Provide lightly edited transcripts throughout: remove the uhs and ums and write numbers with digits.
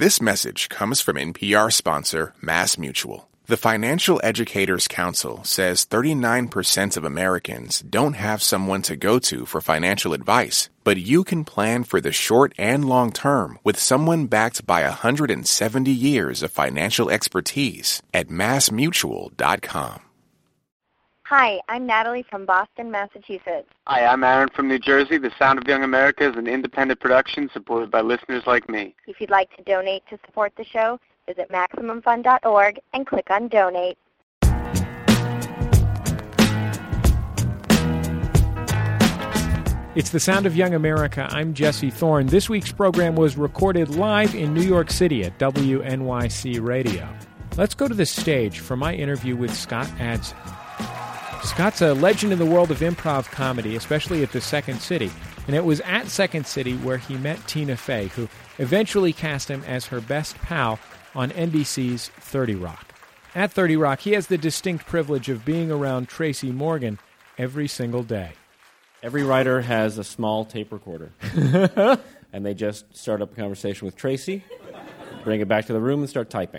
This message comes from NPR sponsor MassMutual. The Financial Educators Council says 39% of Americans don't have someone to go to for financial advice, but you can plan for the short and long term with someone backed by 170 years of financial expertise at MassMutual.com. Hi, I'm Natalie from Boston, Massachusetts. Hi, I'm Aaron from New Jersey. The Sound of Young America is an independent production supported by listeners like me. If you'd like to donate to support the show, visit MaximumFund.org and click on Donate. It's the Sound of Young America. I'm Jesse Thorne. This week's program was recorded live in New York City at WNYC Radio. Let's go to the stage for my interview with Scott Adsit. Scott's a legend in the world of improv comedy, especially at the Second City. And it was at Second City where he met Tina Fey, who eventually cast him as her best pal on NBC's 30 Rock. At 30 Rock, he has the distinct privilege of being around Tracy Morgan every single day. Every writer has a small tape recorder. And they just start up a conversation with Tracy, bring it back to the room, and start typing.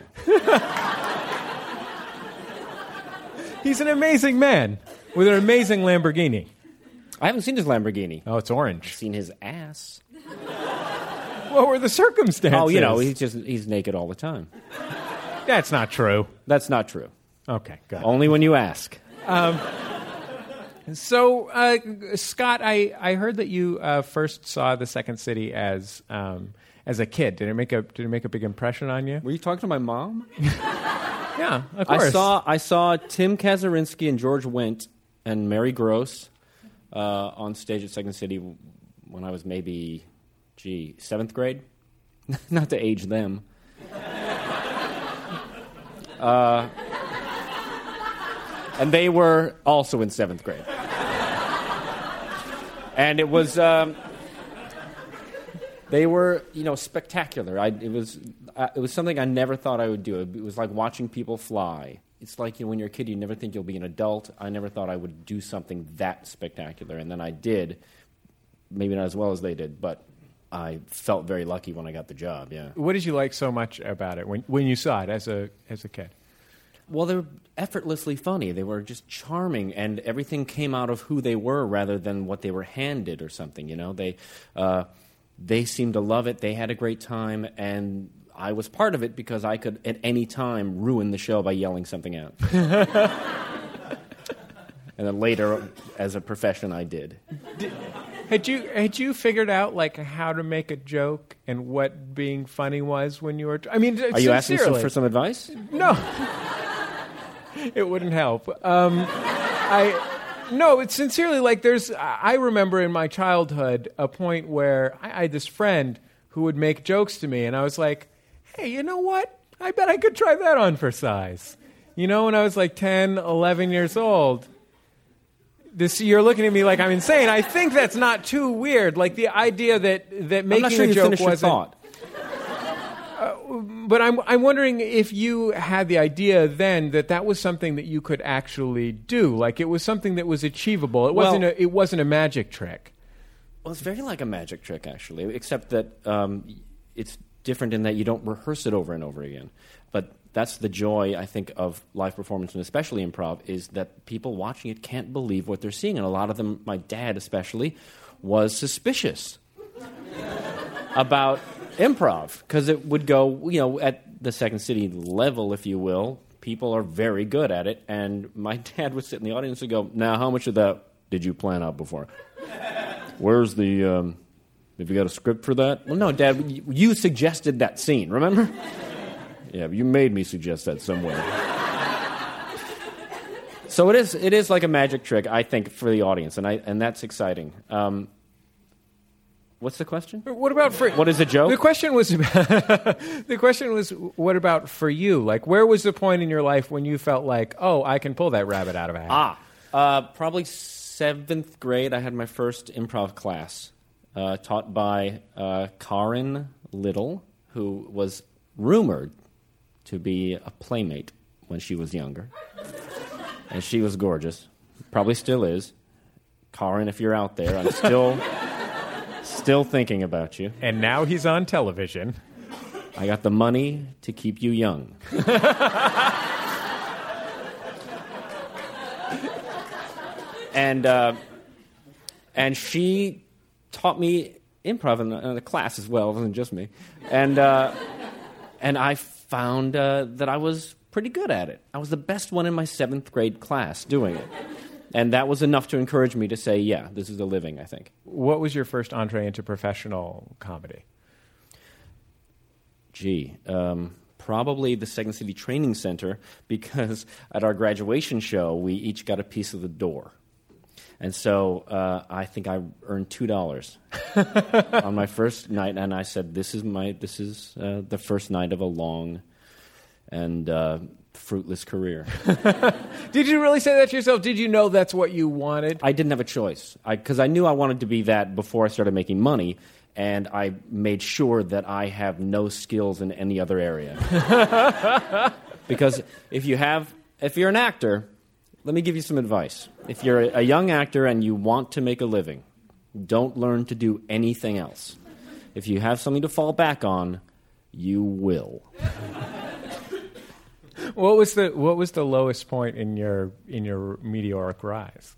He's an amazing man with an amazing Lamborghini. I haven't seen his Lamborghini. Oh, it's orange. I've seen his ass. What were the circumstances? Oh, he's naked all the time. That's not true. That's not true. Okay, good. Only when you ask. So, Scott, I heard that you first saw the Second City as a kid. Did it make a big impression on you? Were you talking to my mom? Yeah, of course. I saw Tim Kazurinsky and George Wendt and Mary Gross on stage at Second City when I was maybe, 7th grade? Not to age them. And they were also in 7th grade. And it was... they were, spectacular. It was something I never thought I would do. It was like watching people fly. It's like, when you're a kid, you never think you'll be an adult. I never thought I would do something that spectacular, and then I did. Maybe not as well as they did, but I felt very lucky when I got the job, yeah. What did you like so much about it when you saw it as a kid? Well, they were effortlessly funny. They were just charming, and everything came out of who they were rather than what they were handed or something, They seemed to love it. They had a great time, and I was part of it because I could, at any time, ruin the show by yelling something out. And then later, as a profession, I did. Had you figured out how to make a joke and what being funny was when you were? Are you asking for some advice? No, it wouldn't help. No, it's sincerely I remember in my childhood a point where I had this friend who would make jokes to me, and I was like, hey, you know what? I bet I could try that on for size. When I was 10, 11 years old. You're looking at me like I'm insane. I think that's not too weird. The idea that making I'm not sure a joke wasn't... Your thought. But I'm wondering if you had the idea then that was something that you could actually do. It was something that was achievable. It wasn't a magic trick. Well, it's very like a magic trick, actually, except that it's different in that you don't rehearse it over and over again. But that's the joy, I think, of live performance, and especially improv, is that people watching it can't believe what they're seeing. And a lot of them, my dad especially, was suspicious about improv, because it would go, at the Second City level, if you will, people are very good at it, and my dad would sit in the audience and go, now, how much of that did you plan out before? Where's the, have you got a script for that? Well, no, Dad, you suggested that scene, remember? Yeah, you made me suggest that somewhere. So it is like a magic trick, I think, for the audience, and that's exciting. What's the question? What about for... What is a joke? The question was what about for you? Where was the point in your life when you felt I can pull that rabbit out of a hat? Probably 7th grade. I had my first improv class taught by Karin Little, who was rumored to be a playmate when she was younger. And she was gorgeous. Probably still is. Karin, if you're out there, I'm still thinking about you. And now he's on television. I got the money to keep you young. And she taught me improv in the class as well. It wasn't just me. And I found that I was pretty good at it. I was the best one in my 7th grade class doing it. And that was enough to encourage me to say, yeah, this is a living, I think. What was your first entree into professional comedy? Probably the Second City Training Center, because at our graduation show, we each got a piece of the door. And so I think I earned $2 on my first night, and I said, "This is the first night of a long and fruitless career." Did you really say that to yourself? Did you know that's what you wanted? I didn't have a choice, because I knew I wanted to be that before I started making money, and I made sure that I have no skills in any other area. Because if you're an actor. Let me give you some advice. If you're a young actor and you want to make a living, don't learn to do anything else. If you have something to fall back on, you will. What was the lowest point in your meteoric rise?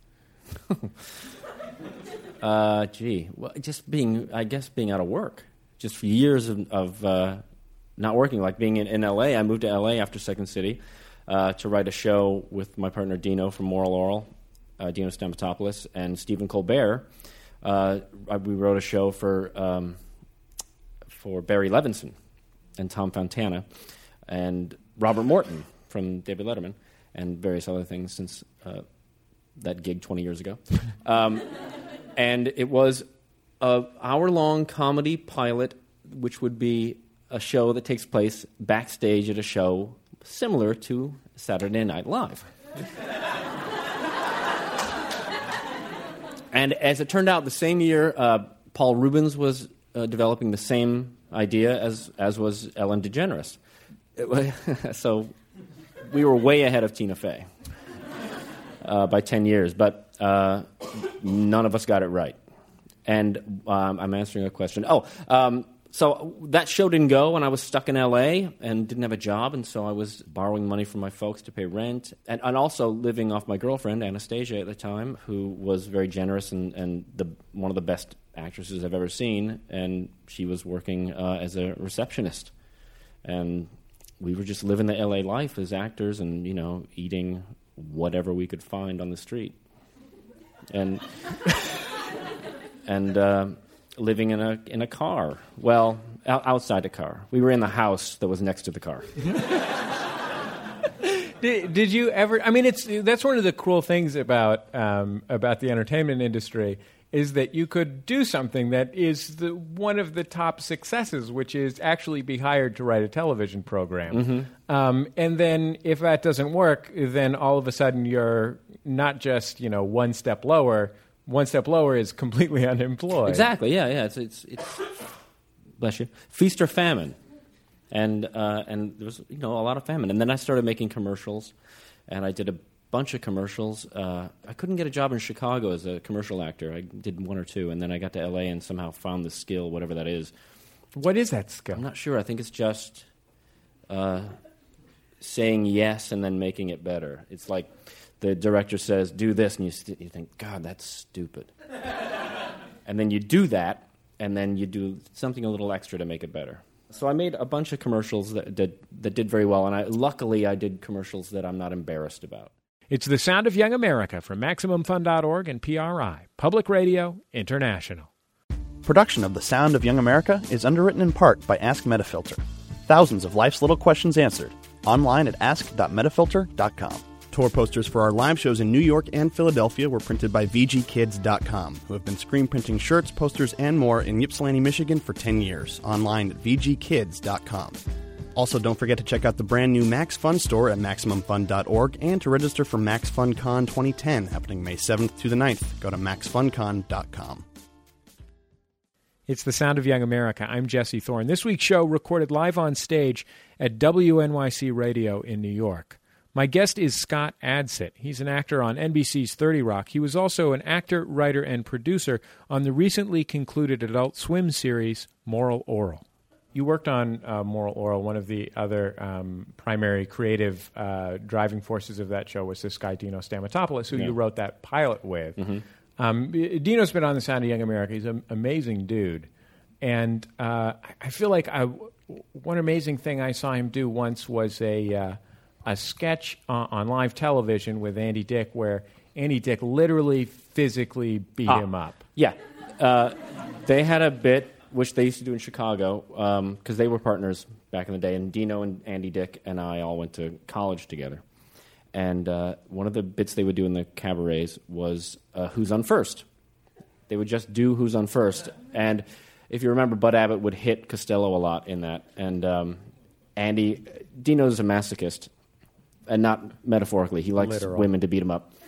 Well, just being out of work. Just for years of not working, like being in L.A. I moved to L.A. after Second City. To write a show with my partner Dino from Moral Oral, Dino Stamatopoulos, and Stephen Colbert. We wrote a show for Barry Levinson and Tom Fontana and Robert Morton from David Letterman and various other things since that gig 20 years ago. And it was an hour-long comedy pilot, which would be a show that takes place backstage at a show similar to Saturday Night Live. And as it turned out, the same year, Paul Rubens was developing the same idea as was Ellen DeGeneres. So we were way ahead of Tina Fey by 10 years, but none of us got it right. And I'm answering a question. So that show didn't go, and I was stuck in L.A. and didn't have a job, and so I was borrowing money from my folks to pay rent, and also living off my girlfriend, Anastasia, at the time, who was very generous and one of the best actresses I've ever seen, and she was working as a receptionist. And we were just living the L.A. life as actors and, eating whatever we could find on the street. And... living in a car. Well, outside a car. We were in the house that was next to the car. Did you ever? I mean, that's one of the cool things about the entertainment industry is that you could do something that is one of the top successes, which is actually be hired to write a television program. Mm-hmm. And then if that doesn't work, then all of a sudden you're not just one step lower. One step lower is completely unemployed. Exactly. Yeah. It's bless you. Feast or famine, and there was a lot of famine. And then I started making commercials, and I did a bunch of commercials. I couldn't get a job in Chicago as a commercial actor. I did one or two, and then I got to L.A. and somehow found the skill, whatever that is. What is that skill? I'm not sure. I think it's just saying yes and then making it better. It's like the director says, do this, and you think, God, that's stupid. And then you do that, and then you do something a little extra to make it better. So I made a bunch of commercials that did very well, and luckily I did commercials that I'm not embarrassed about. It's The Sound of Young America from MaximumFun.org and PRI, Public Radio International. Production of The Sound of Young America is underwritten in part by Ask Metafilter. Thousands of life's little questions answered. Online at ask.metafilter.com. Tour posters for our live shows in New York and Philadelphia were printed by VGKids.com, who have been screen printing shirts, posters, and more in Ypsilanti, Michigan for 10 years. Online at VGKids.com. Also, don't forget to check out the brand new Max Fun store at MaximumFun.org and to register for Max Fun Con 2010, happening May 7th to the 9th. Go to MaxFunCon.com. It's The Sound of Young America. I'm Jesse Thorne. This week's show recorded live on stage at WNYC Radio in New York. My guest is Scott Adsit. He's an actor on NBC's 30 Rock. He was also an actor, writer, and producer on the recently concluded Adult Swim series Moral Oral. You worked on Moral Oral. One of the other primary creative driving forces of that show was this guy, Dino Stamatopoulos, who you wrote that pilot with. Dino's been on The Sound of Young America. He's an amazing dude. And I feel like one amazing thing I saw him do once was a sketch on live television with Andy Dick where Andy Dick literally physically beat him up. Yeah. They had a bit, which they used to do in Chicago, because they were partners back in the day, and Dino and Andy Dick and I all went to college together. And one of the bits they would do in the cabarets was Who's on First. They would just do Who's on First. And if you remember, Bud Abbott would hit Costello a lot in that. And Dino's a masochist, and not metaphorically. He likes women to beat him up.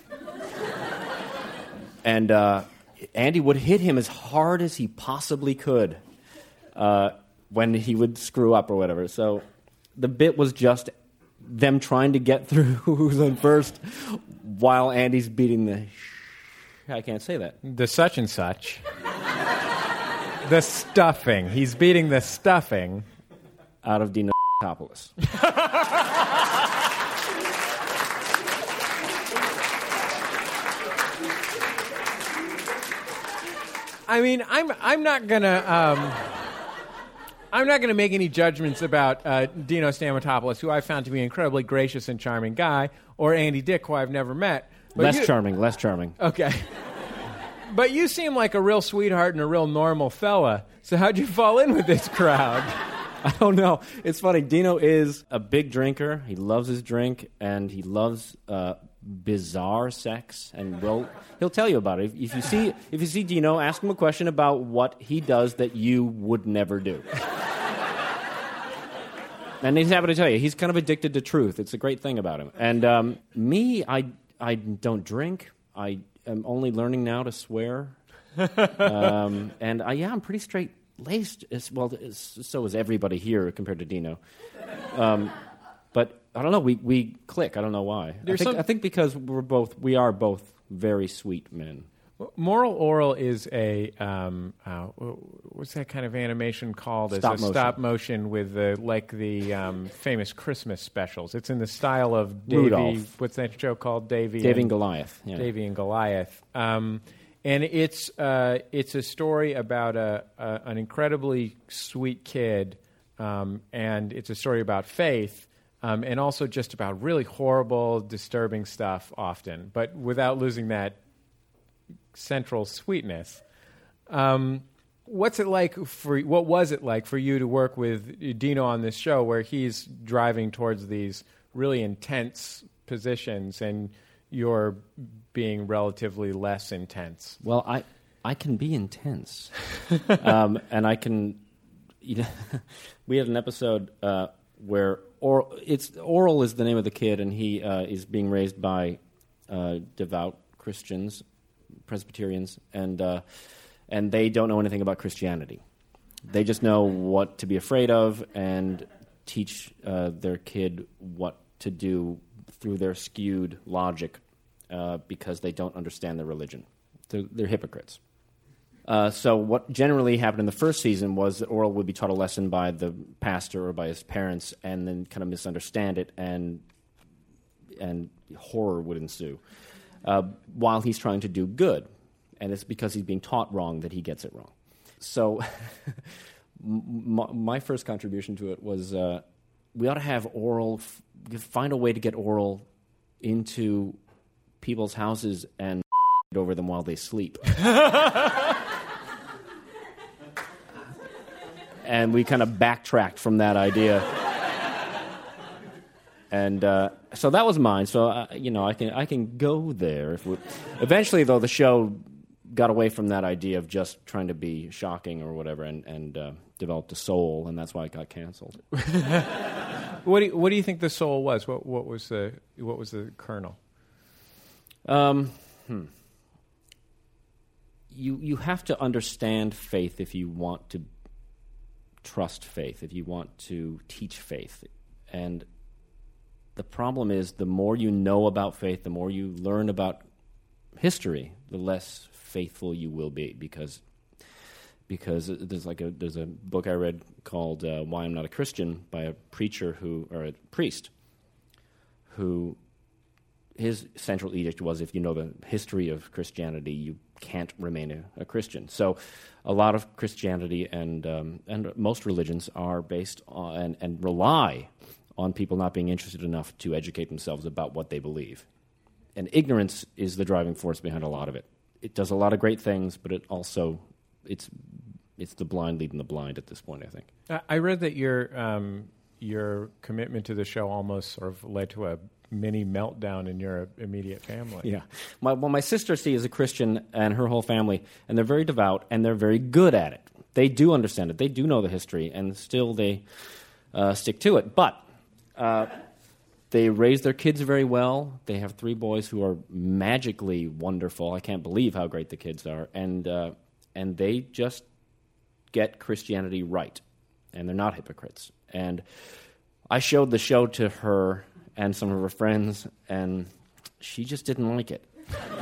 And Andy would hit him as hard as he possibly could when he would screw up or whatever. So the bit was just them trying to get through Who's on First while Andy's beating the... I can't say that. The such and such. The stuffing. He's beating the stuffing out of Dino Topoulos. I mean, I'm not gonna make any judgments about Dino Stamatopoulos, who I found to be an incredibly gracious and charming guy, or Andy Dick, who I've never met. But less charming. Okay. But you seem like a real sweetheart and a real normal fella. So how'd you fall in with this crowd? I don't know. It's funny. Dino is a big drinker. He loves his drink, and he loves bizarre sex, and he'll tell you about it. If you see Dino, ask him a question about what he does that you would never do. And he's happy to tell you. He's kind of addicted to truth. It's a great thing about him. And me, I don't drink. I am only learning now to swear. And I'm pretty straight-laced. Well, so is everybody here compared to Dino. But I don't know. We click. I don't know why. I think because we are both very sweet men. Moral Oral is a what's that kind of animation called? Stop motion with the famous Christmas specials. It's in the style of Rudolph. What's that show called? Davy and Goliath. Yeah. Davy and Goliath. And it's a story about an incredibly sweet kid, and it's a story about faith. And also just about really horrible, disturbing stuff often, but without losing that central sweetness. What was it like for you to work with Dino on this show, where he's driving towards these really intense positions and you're being relatively less intense? Well, I can be intense, and I can. We had an episode where Oral is the name of the kid, and he is being raised by devout Christians, Presbyterians, and they don't know anything about Christianity. They just know what to be afraid of and teach their kid what to do through their skewed logic because they don't understand their religion. They're hypocrites. So what generally happened in the first season was that Oral would be taught a lesson by the pastor or by his parents and then kind of misunderstand it, and horror would ensue while he's trying to do good. And it's because he's being taught wrong that he gets it wrong. So my first contribution to it was we ought to have Oral, find a way to get Oral into people's houses and over them while they sleep. And we kind of backtracked from that idea. And so that was mine. So, I can go there. Eventually, though, the show got away from that idea of just trying to be shocking or whatever and developed a soul, and that's why it got canceled. What do you think the soul was? What was the kernel? You have to understand faith if you want to trust faith, if you want to teach faith. And the problem is the more you know about faith, the more you learn about history, the less faithful you will be, because because there's a book I read called Why I'm Not a Christian by a priest who his central edict was, if you know the history of Christianity, you can't remain a Christian. So a lot of Christianity and most religions are based on and rely on people not being interested enough to educate themselves about what they believe. And ignorance is the driving force behind a lot of it. It does a lot of great things, but it also it's the blind leading the blind at this point, I think. I read that your commitment to the show almost sort of led to a mini meltdown in your immediate family. Yeah. My sister, is a Christian, and her whole family, and they're very devout, and they're very good at it. They do understand it. They do know the history, and still they stick to it. But they raise their kids very well. They have 3 boys who are magically wonderful. I can't believe how great the kids are. And they just get Christianity right, and they're not hypocrites. And I showed the show to her and some of her friends, and she just didn't like it.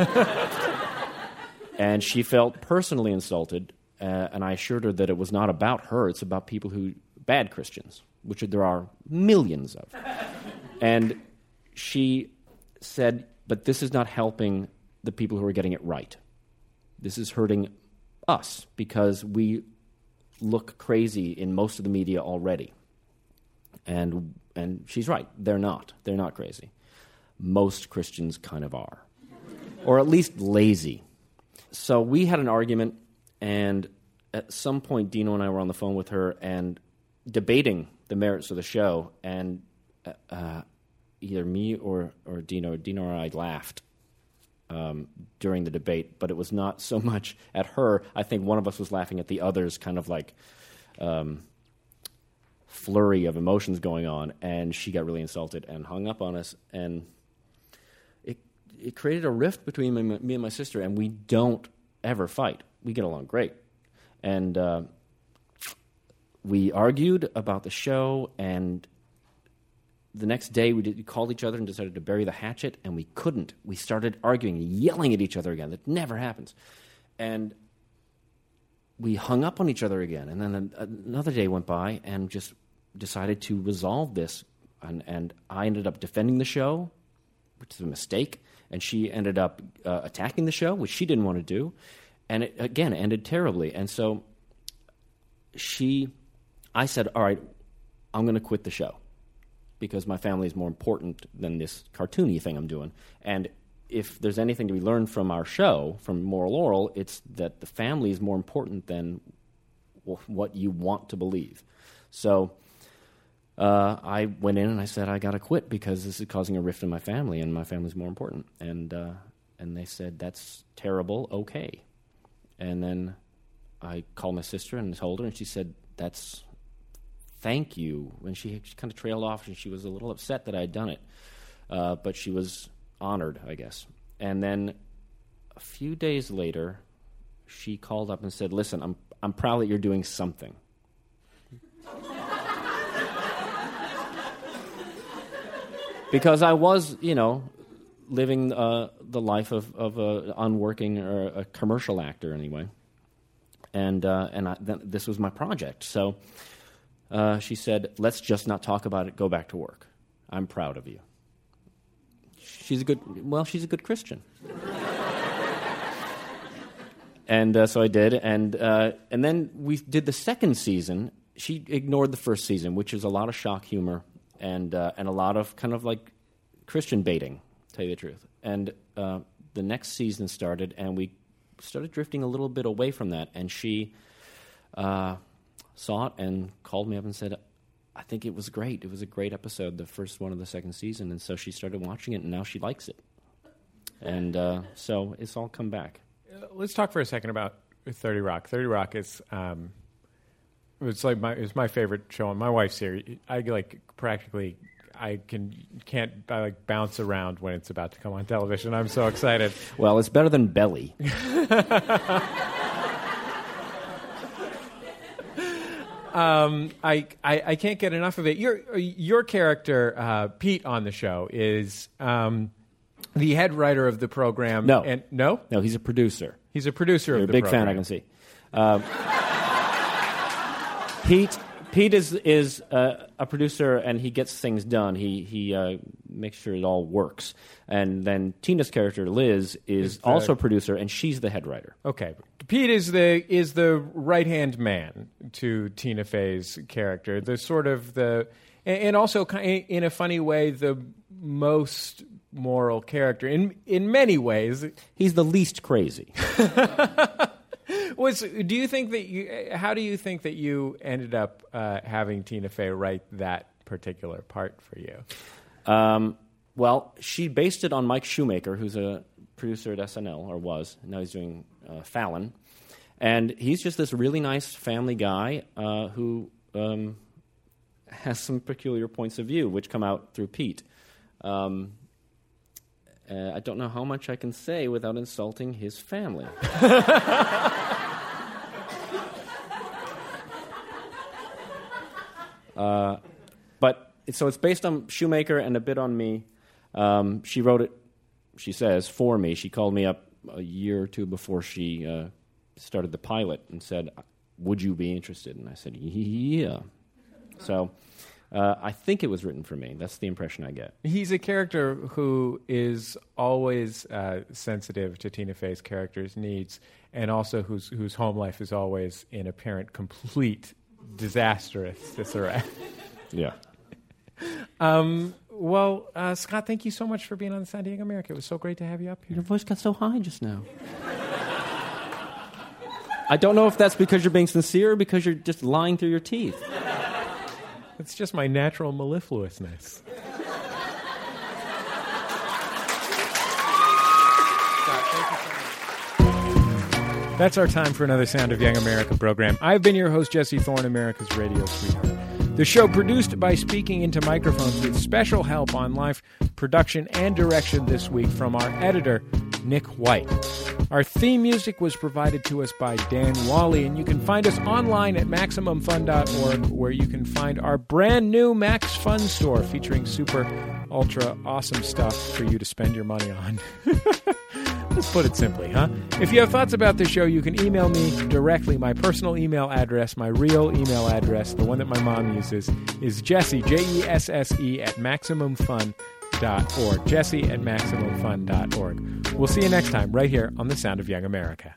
And she felt personally insulted, and I assured her that it was not about her, it's about people bad Christians, which there are millions of. And she said, but this is not helping the people who are getting it right. This is hurting us, because we look crazy in most of the media already. And she's right. They're not. They're not crazy. Most Christians kind of are. Or at least lazy. So we had an argument, and at some point Dino and I were on the phone with her and debating the merits of the show, and either me or Dino or I laughed during the debate, but it was not so much at her. I think one of us was laughing at the other's kind of like flurry of emotions going on, and she got really insulted and hung up on us, and it created a rift between me and my sister, and we don't ever fight. We get along great. And we argued about the show, and the next day we called each other and decided to bury the hatchet, and we couldn't. We started arguing and yelling at each other again. That never happens. And we hung up on each other again, and then another day went by and just decided to resolve this. And I ended up defending the show, which is a mistake, and she ended up attacking the show, which she didn't want to do. And it, again, ended terribly. And so I said, all right, I'm going to quit the show because my family is more important than this cartoony thing I'm doing. And if there's anything to be learned from our show, from Moral Orel, it's that the family is more important than what you want to believe. So I went in and I said, I got to quit because this is causing a rift in my family, and my family's more important. And they said, that's terrible, okay. And then I called my sister and told her, and she said, thank you. And she kind of trailed off, and she was a little upset that I had done it. But she was honored, I guess. And then a few days later, she called up and said, listen, I'm proud that you're doing something. Because I was, living the life of a unworking or a commercial actor anyway, and this was my project. So she said, "Let's just not talk about it. Go back to work. I'm proud of you." She's a good Christian, and so I did, and then we did the second season. She ignored the first season, which is a lot of shock humor and a lot of kind of like Christian baiting. Tell you the truth. And the next season started, and we started drifting a little bit away from that. And she saw it and called me up and said, I think it was great. It was a great episode, the first one of the second season. And so she started watching it, and now she likes it. And so it's all come back. Let's talk for a second about 30 Rock. 30 Rock is it's my favorite show on my wife's here. I practically... I can't bounce around when it's about to come on television. I'm so excited. Well, it's better than Belly. I can't get enough of it. Your character, Pete, on the show is the head writer of the program. No, no, he's a producer. He's a producer You're of the program. You're a big fan, I can see. Pete is a producer, and he gets things done. He makes sure it all works. And then Tina's character, Liz, is also a producer, and she's the head writer. Okay. Pete is the right-hand man to Tina Fey's character. The sort of and also in a funny way, the most moral character. In many ways. He's the least crazy. How do you think that you ended up having Tina Fey write that particular part for you? Well, she based it on Mike Shoemaker, who's a producer at SNL, or was. Now he's doing Fallon. And he's just this really nice family guy who has some peculiar points of view, which come out through Pete. I don't know how much I can say without insulting his family. But so it's based on Shoemaker and a bit on me. She wrote it, she says, for me. She called me up a year or two before she started the pilot and said, would you be interested? And I said, yeah. So I think it was written for me. That's the impression I get. He's a character who is always sensitive to Tina Fey's character's needs, and also whose home life is always in apparent complete disastrous disarray. Yeah. Well, Scott, thank you so much for being on San Diego America. It was so great to have you up here. Your voice got so high just now. I don't know if that's because you're being sincere or because you're just lying through your teeth. It's just my natural mellifluousness. That's our time for another Sound of Young America program. I've been your host, Jesse Thorne, America's radio sweetheart. The show produced by Speaking Into Microphones with special help on live production and direction this week from our editor, Nick White. Our theme music was provided to us by Dan Wally, and you can find us online at MaximumFun.org, where you can find our brand new Max Fun store featuring super, ultra awesome stuff for you to spend your money on. Let's put it simply, huh? If you have thoughts about the show, you can email me directly. My personal email address, my real email address, the one that my mom uses, is Jesse, Jesse, at MaximumFun.org. Jesse at MaximumFun.org. We'll see you next time right here on The Sound of Young America.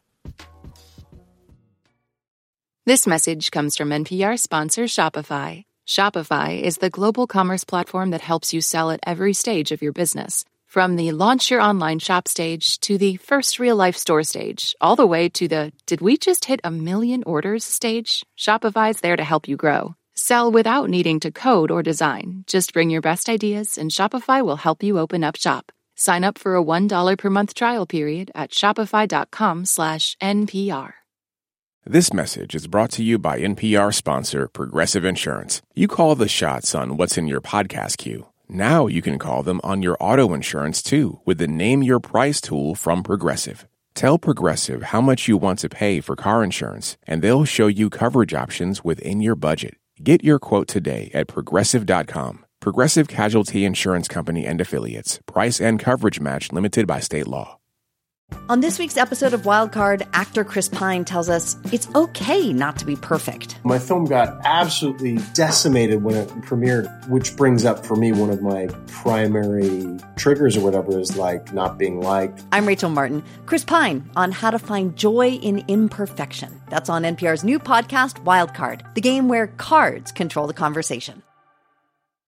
This message comes from NPR sponsor Shopify. Shopify is the global commerce platform that helps you sell at every stage of your business. From the launch your online shop stage to the first real-life store stage, all the way to the did we just hit 1 million orders stage, Shopify's there to help you grow. Sell without needing to code or design. Just bring your best ideas and Shopify will help you open up shop. Sign up for a $1 per month trial period at shopify.com/NPR. This message is brought to you by NPR sponsor Progressive Insurance. You call the shots on what's in your podcast queue. Now you can call them on your auto insurance, too, with the Name Your Price tool from Progressive. Tell Progressive how much you want to pay for car insurance, and they'll show you coverage options within your budget. Get your quote today at Progressive.com. Progressive Casualty Insurance Company and Affiliates. Price and coverage match limited by state law. On this week's episode of Wildcard, actor Chris Pine tells us it's okay not to be perfect. My film got absolutely decimated when it premiered, which brings up for me one of my primary triggers or whatever is like not being liked. I'm Rachel Martin. Chris Pine on how to find joy in imperfection. That's on NPR's new podcast, Wildcard, the game where cards control the conversation.